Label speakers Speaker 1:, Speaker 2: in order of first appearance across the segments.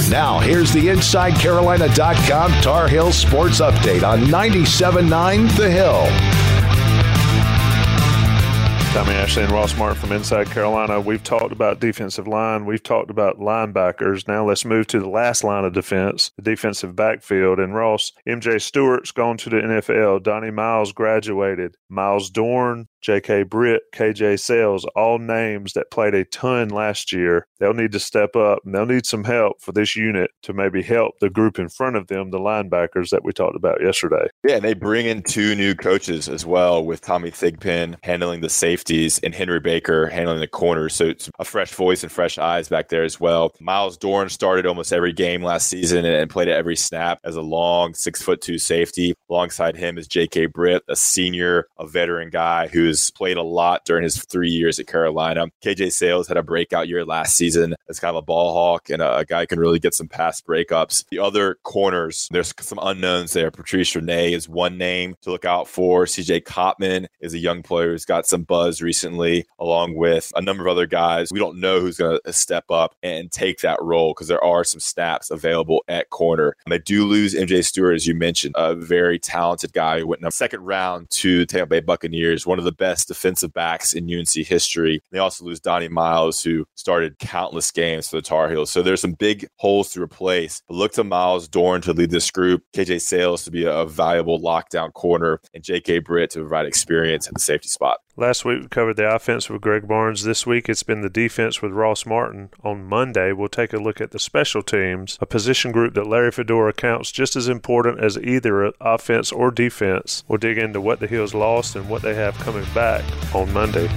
Speaker 1: Now, here's the InsideCarolina.com Tar Heel Sports Update on 97.9 The Hill.
Speaker 2: Tommy Ashley and Ross Martin from Inside Carolina. We've talked about defensive line. We've talked about linebackers. Now let's move to the last line of defense, the defensive backfield. And Ross, MJ Stewart's gone to the NFL. Donnie Miles graduated. Miles Dorn, J.K. Britt, KJ Sales, all names that played a ton last year. They'll need to step up, and they'll need some help for this unit to maybe help the group in front of them, the linebackers that we talked about yesterday.
Speaker 3: Yeah, and they bring in 2 new coaches as well, with Tommy Thigpen handling the safeties and Henry Baker handling the corners. So it's a fresh voice and fresh eyes back there as well. Miles Dorn started almost every game last season and played at every snap as a long 6'2" safety. Alongside him is J.K. Britt, a senior, a veteran guy who's played a lot during his 3 years at Carolina. KJ Sales had a breakout year last season as kind of a ball hawk and a guy who can really get some pass breakups. The other corners, there's some unknowns there. Patrice Renee is one name to look out for. CJ Kottman is a young player who's got some buzz recently, along with a number of other guys. We don't know who's going to step up and take that role because there are some snaps available at corner. And they do lose MJ Stewart, as you mentioned, a very talented guy who went in the second round to Tampa Bay Buccaneers, one of the best defensive backs in UNC history. They also lose Donnie Miles, who started countless games for the Tar Heels. So there's some big holes to replace. But look to Miles Dorn to lead this group, KJ Sales to be a valuable lockdown corner, and J.K. Britt to provide experience at the safety spot.
Speaker 2: Last week we covered the offense with Greg Barnes. This week it's been the defense with Ross Martin. On Monday we'll take a look at the special teams, a position group that Larry Fedora counts just as important as either offense or defense. We'll dig into what the Heels lost and what they have coming back on Monday.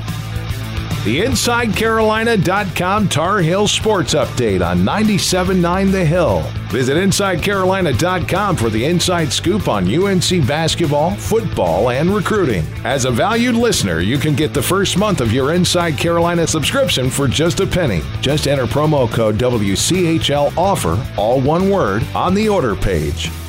Speaker 1: The InsideCarolina.com Tar Heel Sports Update on 97.9 The Hill. Visit InsideCarolina.com for the inside scoop on UNC basketball, football, and recruiting. As a valued listener, you can get the first month of your Inside Carolina subscription for just a penny. Just enter promo code WCHL OFFER, all one word, on the order page.